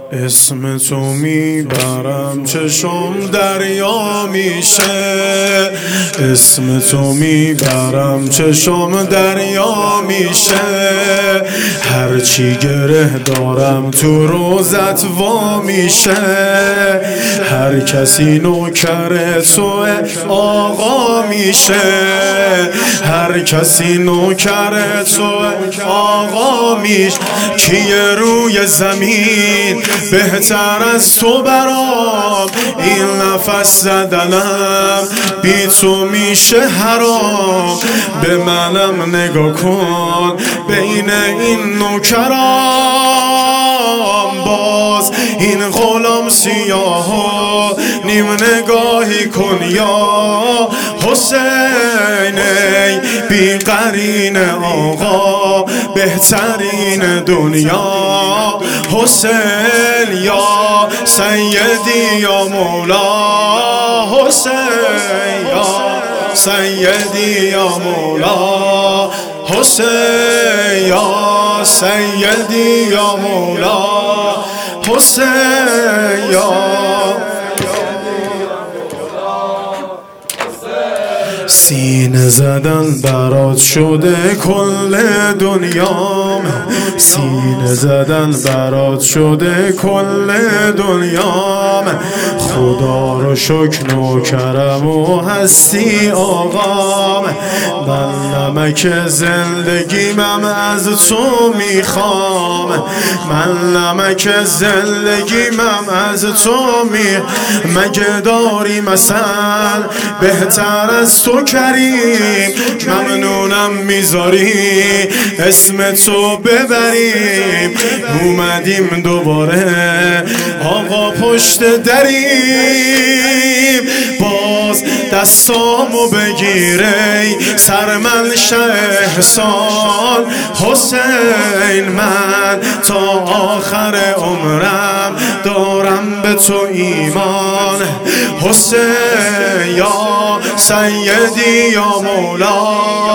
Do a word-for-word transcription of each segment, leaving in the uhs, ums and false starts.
اسم تو میبرم چشم دریا میشه، اسم تو میبرم چشم دریا میشه. هرچی گره دارم تو روزت وا میشه. هر کسی نوکر تو آقا میشه، هر کسی نوکر تو آقا میشه. کیه روی زمین بهتر از تو برام؟ این نفس زدنم بی تو میشه حرام. به منم نگاه کن بین این نوکرام، باز این غلام سیاه و نیم نگاهی کن یا حسین. ای بی قرین آقا بهترین دنیا، حسین یا سیدی یا مولا، حسین یا سیدی یا مولا، حسین یا سیدی یا مولا، حسین یا سینه زدن برات شده کل دنیام، سینه زدن برات شده کل دنیام. خدا رو شکر نوکرم و هستی آقام. من نمک زندگیمم از تو میخوام، من نمک زندگیمم از تو می. مگه داری مثل بهتر از تو کریم؟ ممنونم میذاری اسم تو ببریم. اومدیم دوباره آقا پشت دریم، باز دستامو بگیره سرمن شهرسال. حسین من تا آخر عمرم دارم به تو ایمان. حسین یا سیدی یا مولا،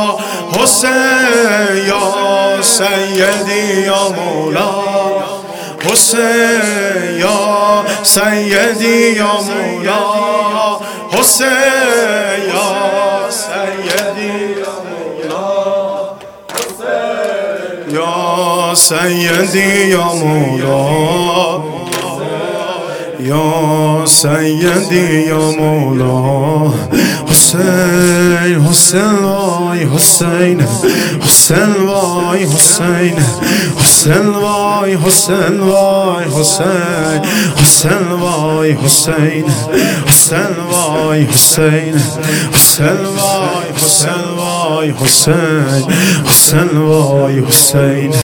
حسین یا سیدی یا مولا، حسین یا سیدی یا مولا، حسین یا سیدی یا مولا، حسین یا سیدی یا مولا، یا سیدی یا مولا. حسین حسین وای حسین، حسین وای حسین، حسین وای حسین وای حسین، حسین وای حسین، حسین وای حسین، حسین وای حسین وای حسین، حسین وای حسین.